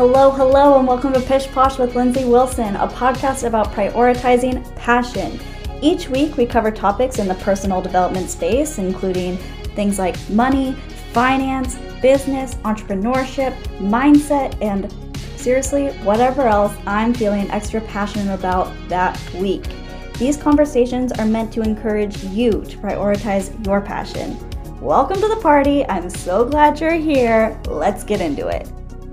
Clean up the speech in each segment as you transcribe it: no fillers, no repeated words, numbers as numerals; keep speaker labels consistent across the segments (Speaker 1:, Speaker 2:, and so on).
Speaker 1: Hello, and welcome to Pish Posh with Lindsay Wilson, a podcast about prioritizing passion. Each week, we cover topics in the personal development space, including things like money, finance, business, entrepreneurship, mindset, and seriously, whatever else I'm feeling extra passionate about that week. These conversations are meant to encourage you to prioritize your passion. Welcome to the party. I'm so glad you're here. Let's get into it.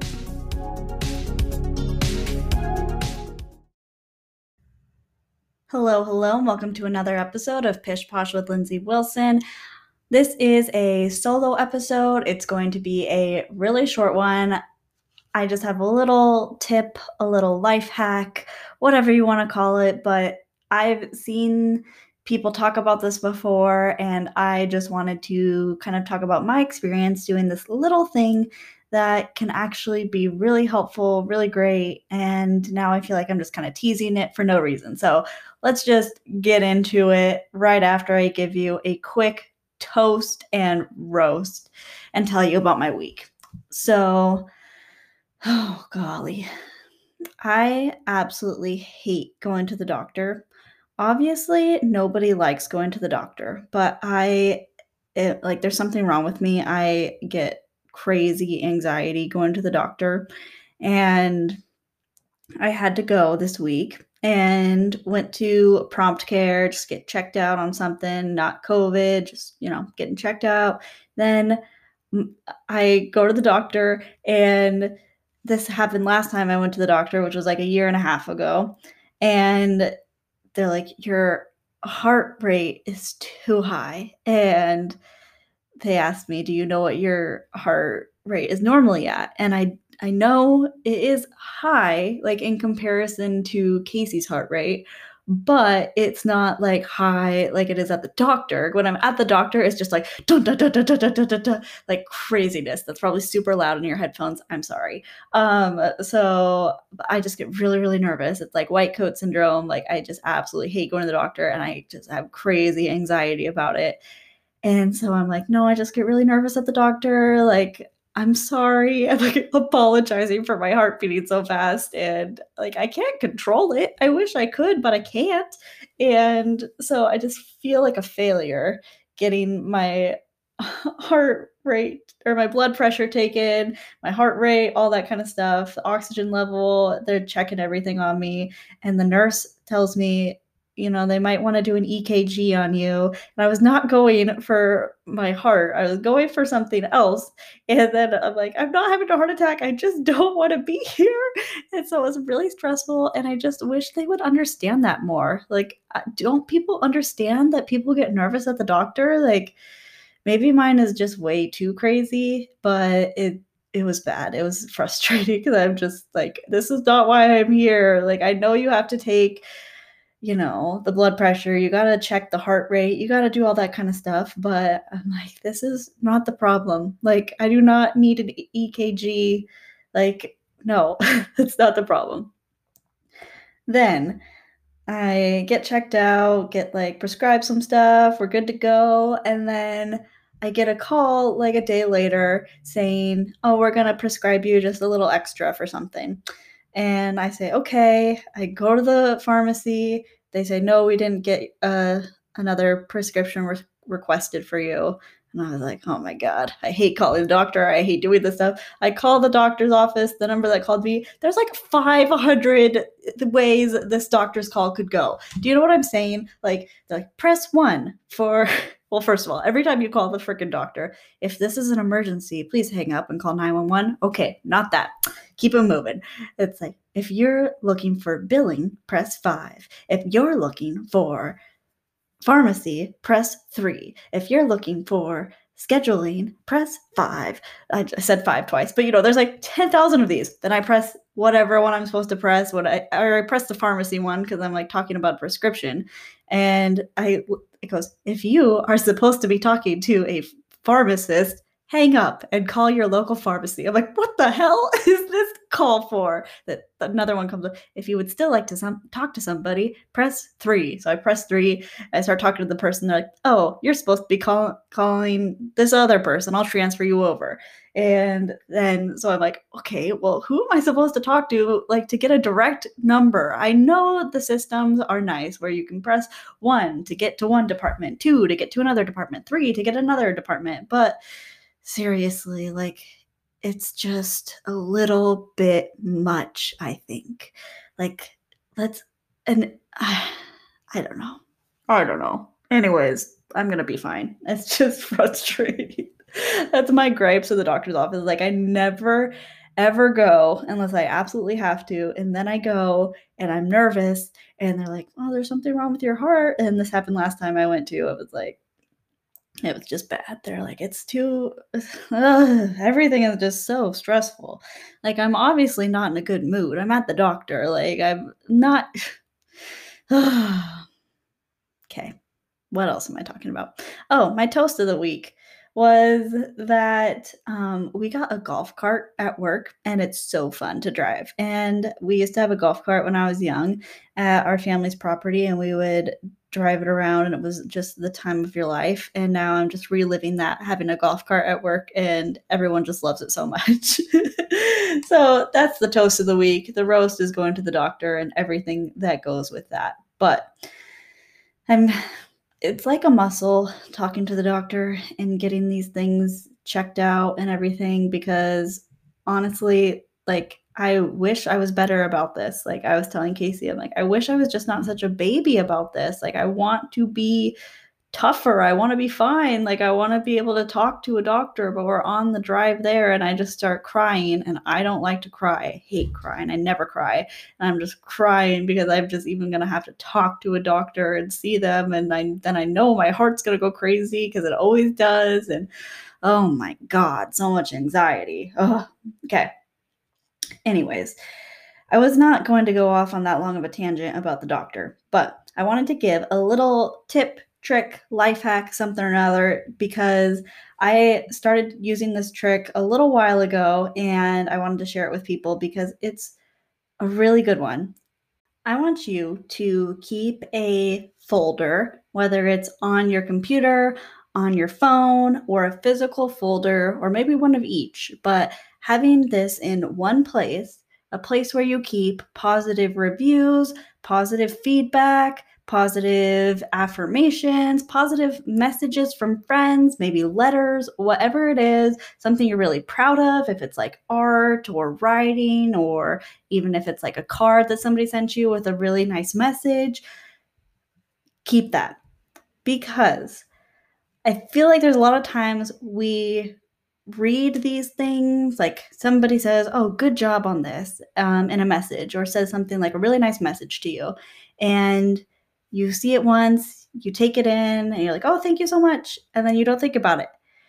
Speaker 1: Hello, and welcome to another episode of Pish Posh with Lindsay Wilson. This is a solo episode. It's going to be a really short one. I just have a little tip, a little life hack, whatever you want to call it, but I've seen people talk about this before, and I just wanted to kind of talk about my experience doing this little thing that can actually be really helpful, really great, and now I feel like I'm just kind of teasing it for no reason. So let's just get into it right after I give you a quick toast and roast and tell you about my week. So, oh golly, I absolutely hate going to the doctor. Obviously, nobody likes going to the doctor, but there's something wrong with me. I get crazy anxiety going to the doctor, and I had to go this week and went to prompt care, just get checked out on something, not COVID, just, getting checked out. Then I go to the doctor, and this happened last time I went to the doctor, which was like a year and a half ago. And they're like, your heart rate is too high. And they asked me, do you know what your heart rate is normally at? And I know it is high, like in comparison to Casey's heart rate, but it's not like high like it is at the doctor. When I'm at the doctor, it's just like dun, dun, dun, dun, dun, dun, dun, dun, dun, like craziness. That's probably super loud in your headphones. I'm sorry. So I just get really, really nervous. It's like white coat syndrome. Like I just absolutely hate going to the doctor, and I just have crazy anxiety about it. And so I'm like, no, I just get really nervous at the doctor. Like, I'm sorry. I'm like apologizing for my heart beating so fast. And like, I can't control it. I wish I could, but I can't. And so I just feel like a failure getting my heart rate or my blood pressure taken, my heart rate, all that kind of stuff, the oxygen level. They're checking everything on me. And the nurse tells me, they might want to do an EKG on you. And I was not going for my heart. I was going for something else. And then I'm like, I'm not having a heart attack. I just don't want to be here. And so it was really stressful. And I just wish they would understand that more. Like, don't people understand that people get nervous at the doctor? Like, maybe mine is just way too crazy, but it was bad. It was frustrating because I'm just like, this is not why I'm here. Like, I know you have to take the blood pressure, you got to check the heart rate, you got to do all that kind of stuff. But I'm like, this is not the problem. Like, I do not need an EKG. Like, no, it's not the problem. Then I get checked out, get like prescribed some stuff, we're good to go. And then I get a call like a day later saying, oh, we're going to prescribe you just a little extra for something. And I say, okay. I go to the pharmacy. They say, no, we didn't get another prescription requested for you. And I was like, oh my God, I hate calling the doctor. I hate doing this stuff. I call the doctor's office, the number that called me. There's like 500 ways this doctor's call could go. Do you know what I'm saying? Like, they're like, press 1 for... Well, first of all, every time you call the freaking doctor, if this is an emergency, please hang up and call 911. Okay, not that. Keep it moving. It's like, if you're looking for billing, press 5. If you're looking for pharmacy, press 3. If you're looking for scheduling, press 5. I said 5 twice, but there's like 10,000 of these. Then I press whatever one I'm supposed to press. I press the pharmacy one because I'm like talking about prescription. And it goes, if you are supposed to be talking to a pharmacist, hang up and call your local pharmacy. I'm like, what the hell is this call for? That another one comes up. If you would still like to talk to somebody, press 3. So I press 3. I start talking to the person. They're like, oh, you're supposed to be calling this other person. I'll transfer you over. And then, so I'm like, okay, well, who am I supposed to talk to, like, to get a direct number? I know the systems are nice where you can press 1 to get to one department, 2 to get to another department, 3 to get another department. But seriously, like, it's just a little bit much, I think. Like, let's, and I don't know. I don't know. Anyways, I'm gonna be fine. It's just frustrating. That's my gripes with the doctor's office. Like, I never ever go unless I absolutely have to. And then I go and I'm nervous and they're like, oh, there's something wrong with your heart. And this happened last time I went to. It was like, it was just bad. They're like, it's too, everything is just so stressful. Like, I'm obviously not in a good mood. I'm at the doctor. Like, I'm not. Okay. What else am I talking about? Oh, my toast of the week was that we got a golf cart at work, and it's so fun to drive. And we used to have a golf cart when I was young at our family's property, and we would drive it around, and it was just the time of your life. And now I'm just reliving that, having a golf cart at work, and everyone just loves it so much. So that's the toast of the week. The roast is going to the doctor and everything that goes with that. But I'm it's like a muscle talking to the doctor and getting these things checked out and everything, because honestly, like, I wish I was better about this. Like, I was telling Casey, I'm like, I wish I was just not such a baby about this. Like, I want to be tougher. I want to be fine. Like, I want to be able to talk to a doctor, but we're on the drive there and I just start crying, and I don't like to cry. I hate crying. I never cry. And I'm just crying because I'm just even going to have to talk to a doctor and see them. And then I know my heart's going to go crazy because it always does. And oh my God, so much anxiety. Ugh. Okay. Anyways, I was not going to go off on that long of a tangent about the doctor, but I wanted to give a little tip, trick, life hack, something or another, because I started using this trick a little while ago and I wanted to share it with people because it's a really good one. I want you to keep a folder, whether it's on your computer, on your phone, or a physical folder, or maybe one of each, but having this in one place, a place where you keep positive reviews, positive feedback, positive affirmations, positive messages from friends, maybe letters, whatever it is, something you're really proud of, if it's like art or writing, or even if it's like a card that somebody sent you with a really nice message, keep that. Because I feel like there's a lot of times we read these things, like somebody says, oh, good job on this, in a message, or says something like a really nice message to you. And you see it once, you take it in, and you're like, oh, thank you so much. And then you don't think about it.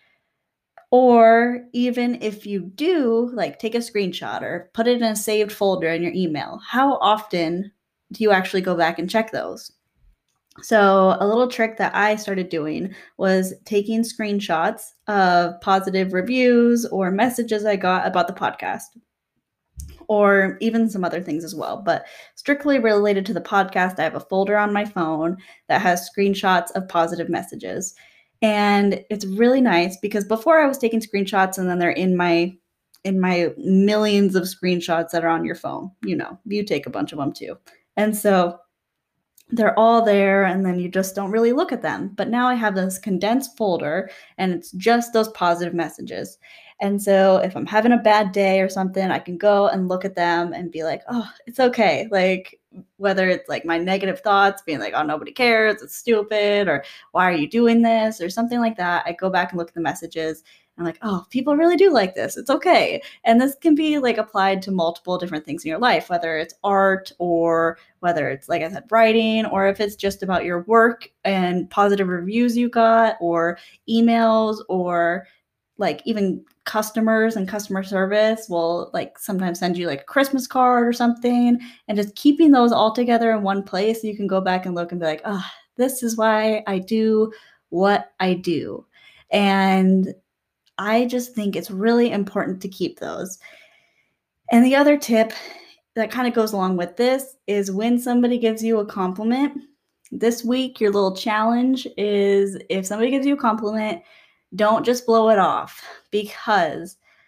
Speaker 1: Or even if you do, like, take a screenshot or put it in a saved folder in your email, how often do you actually go back and check those? So, a little trick that I started doing was taking screenshots of positive reviews or messages I got about the podcast, or even some other things as well. But strictly related to the podcast, I have a folder on my phone that has screenshots of positive messages. And it's really nice because before I was taking screenshots and then they're in my millions of screenshots that are on your phone. You know, you take a bunch of them too. And so they're all there and then you just don't really look at them. But now I have this condensed folder and it's just those positive messages. And so if I'm having a bad day or something, I can go and look at them and be like, oh, it's okay. Like, whether it's like my negative thoughts being like, oh, nobody cares, it's stupid, or why are you doing this, or something like that, I go back and look at the messages. I'm like, oh, people really do like this. It's okay. And this can be like applied to multiple different things in your life, whether it's art, or whether it's, like I said, writing, or if it's just about your work and positive reviews you got, or emails, or like even customers and customer service will like sometimes send you like a Christmas card or something, and just keeping those all together in one place so you can go back and look and be like, oh, this is why I do what I do. And I just think it's really important to keep those. And the other tip that kind of goes along with this is when somebody gives you a compliment, this week, your little challenge is if somebody gives you a compliment, don't just blow it off, because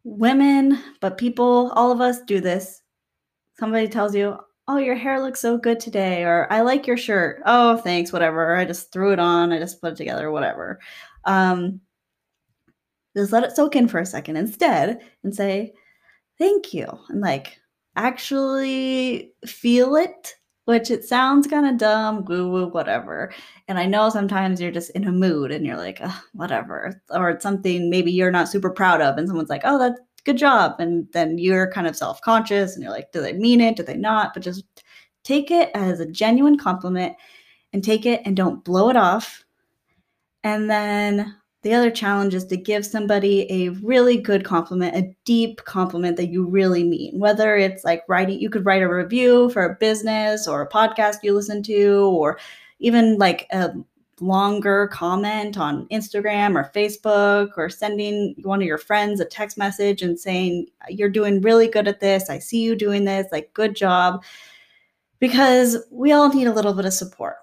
Speaker 1: women, but people, all of us do this. Somebody tells you, "Oh, your hair looks so good today," or "I like your shirt." "Oh, thanks, whatever. I just threw it on. I just put it together, whatever." Um, just let it soak in for a second instead and say, "Thank you," and, like, actually feel it, which it sounds kinda dumb, woo-woo, whatever, and I know sometimes you're just in a mood and you're like, "Ugh, whatever," or it's something maybe you're not super proud of and someone's like, "Oh, that's good job," and then you're kind of self-conscious and you're like, "Do they mean it? Do they not?" But just take it as a genuine compliment and take it and don't blow it off. And then the other challenge is to give somebody a really good compliment, a deep compliment that you really mean. Whether it's like writing, you could write a review for a business or a podcast you listen to, or even like a longer comment on Instagram or Facebook, or sending one of your friends a text message and saying, "You're doing really good at this. I see you doing this. Like, good job." Because we all need a little bit of support.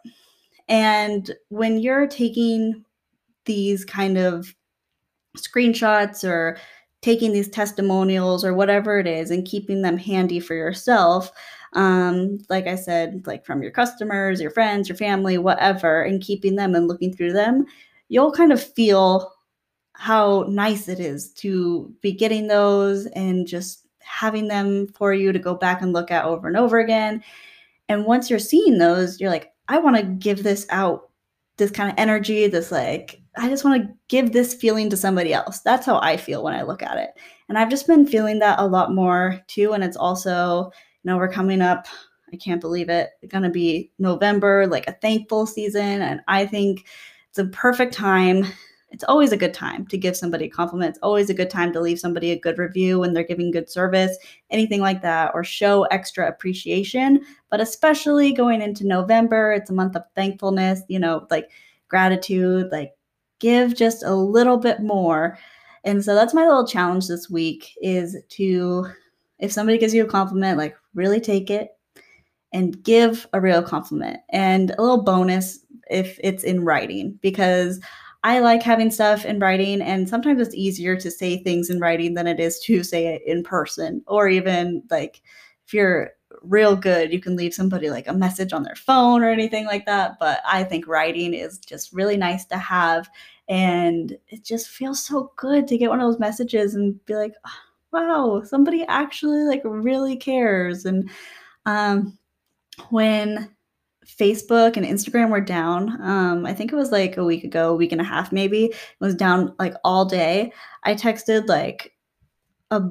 Speaker 1: And when you're taking these kind of screenshots or taking these testimonials or whatever it is and keeping them handy for yourself, like I said, like from your customers, your friends, your family, whatever, and keeping them and looking through them, you'll kind of feel how nice it is to be getting those and just having them for you to go back and look at over and over again. And once you're seeing those, you're like, I want to give this out, this kind of energy, this like, I just want to give this feeling to somebody else. That's how I feel when I look at it. And I've just been feeling that a lot more too. And it's also, we're coming up, I can't believe it, it's going to be November, like a thankful season. And I think it's a perfect time. It's always a good time to give somebody a compliment. It's always a good time to leave somebody a good review when they're giving good service, anything like that, or show extra appreciation. But especially going into November, it's a month of thankfulness, like gratitude, like give just a little bit more. And so that's my little challenge this week is to, if somebody gives you a compliment, like really take it and give a real compliment. And a little bonus if it's in writing, because I like having stuff in writing, and sometimes it's easier to say things in writing than it is to say it in person. Or even like if you're real good, you can leave somebody like a message on their phone or anything like that. But I think writing is just really nice to have. And it just feels so good to get one of those messages and be like, "Oh, wow, somebody actually like really cares." And um, when Facebook and Instagram were down, I think it was like a week ago, a week and a half maybe, it was down like all day. I texted like a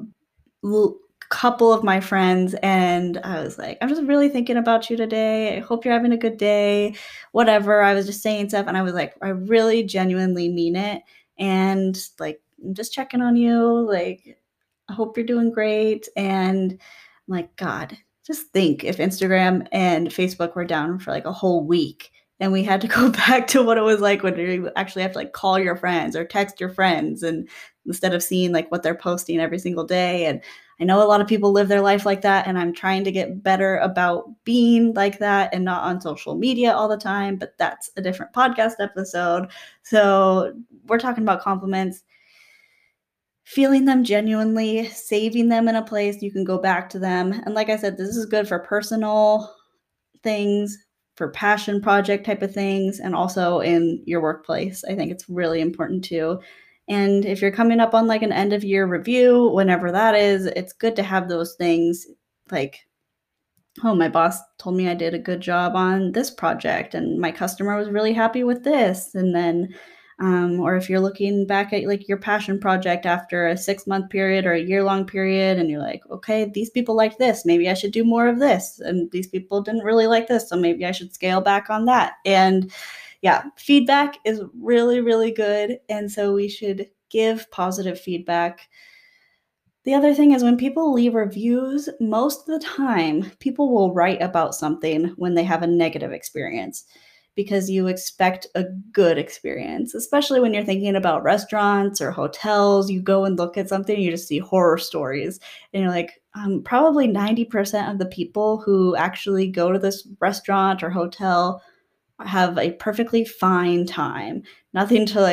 Speaker 1: couple of my friends and I was like, "I'm just really thinking about you today. I hope you're having a good day." Whatever. I was just saying stuff and I was like, I really genuinely mean it. And like, I'm just checking on you. Like, I hope you're doing great. And I'm like, God, just think if Instagram and Facebook were down for like a whole week and we had to go back to what it was like when you actually have to like call your friends or text your friends, and instead of seeing like what they're posting every single day. And I know a lot of people live their life like that, and I'm trying to get better about being like that and not on social media all the time, but that's a different podcast episode. So we're talking about compliments, feeling them genuinely, saving them in a place you can go back to them. And like I said, this is good for personal things, for passion project type of things, and also in your workplace. I think it's really important too. And if you're coming up on like an end of year review, whenever that is, it's good to have those things like, "Oh, my boss told me I did a good job on this project and my customer was really happy with this." And then or if you're looking back at like your passion project after a 6-month period or a year-long period and you're like, "Okay, these people liked this, maybe I should do more of this, and these people didn't really like this, so maybe I should scale back on that." And yeah, feedback is really, really good, and so we should give positive feedback. The other thing is when people leave reviews, most of the time, people will write about something when they have a negative experience because you expect a good experience, especially when you're thinking about restaurants or hotels. You go and look at something, you just see horror stories, and you're like, probably 90% of the people who actually go to this restaurant or hotel have a perfectly fine time. Nothing to like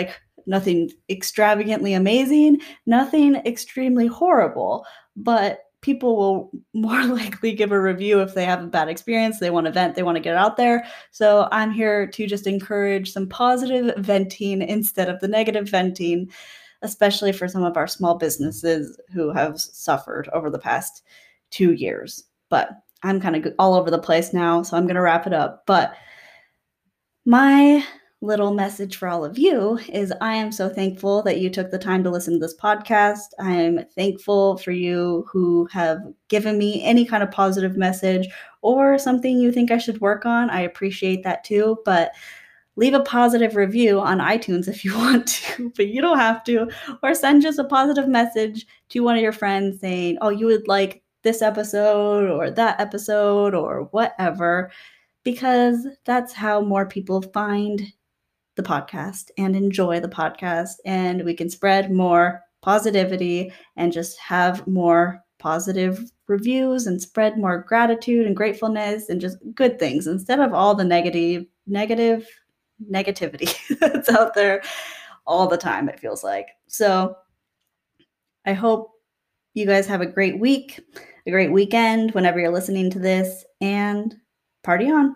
Speaker 1: nothing extravagantly amazing, nothing extremely horrible, but people will more likely give a review if they have a bad experience, they want to vent, they want to get it out there. So I'm here to just encourage some positive venting instead of the negative venting, especially for some of our small businesses who have suffered over the past 2 years. But I'm kind of all over the place now, so I'm going to wrap it up. But my little message for all of you is I am so thankful that you took the time to listen to this podcast. I'm thankful for you who have given me any kind of positive message or something you think I should work on. I appreciate that too, but leave a positive review on iTunes if you want to, but you don't have to, or send just a positive message to one of your friends saying, oh, you would like this episode or that episode or whatever, because that's how more people find the podcast and enjoy the podcast, and we can spread more positivity and just have more positive reviews and spread more gratitude and gratefulness and just good things instead of all the negativity that's out there all the time, it feels like. So I hope you guys have a great week, a great weekend whenever you're listening to this, and party on.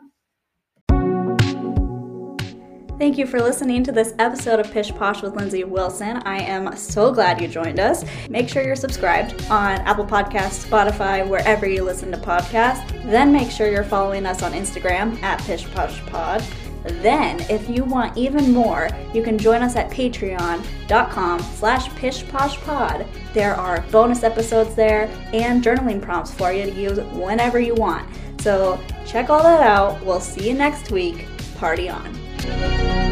Speaker 1: Thank you for listening to this episode of Pish Posh with Lindsay Wilson. I am so glad you joined us. Make sure you're subscribed on Apple Podcasts, Spotify, wherever you listen to podcasts. Then make sure you're following us on Instagram at PishPoshPod. Then, if you want even more, you can join us at patreon.com/PishPoshPod. There are bonus episodes there and journaling prompts for you to use whenever you want. So check all that out. We'll see you next week. Party on.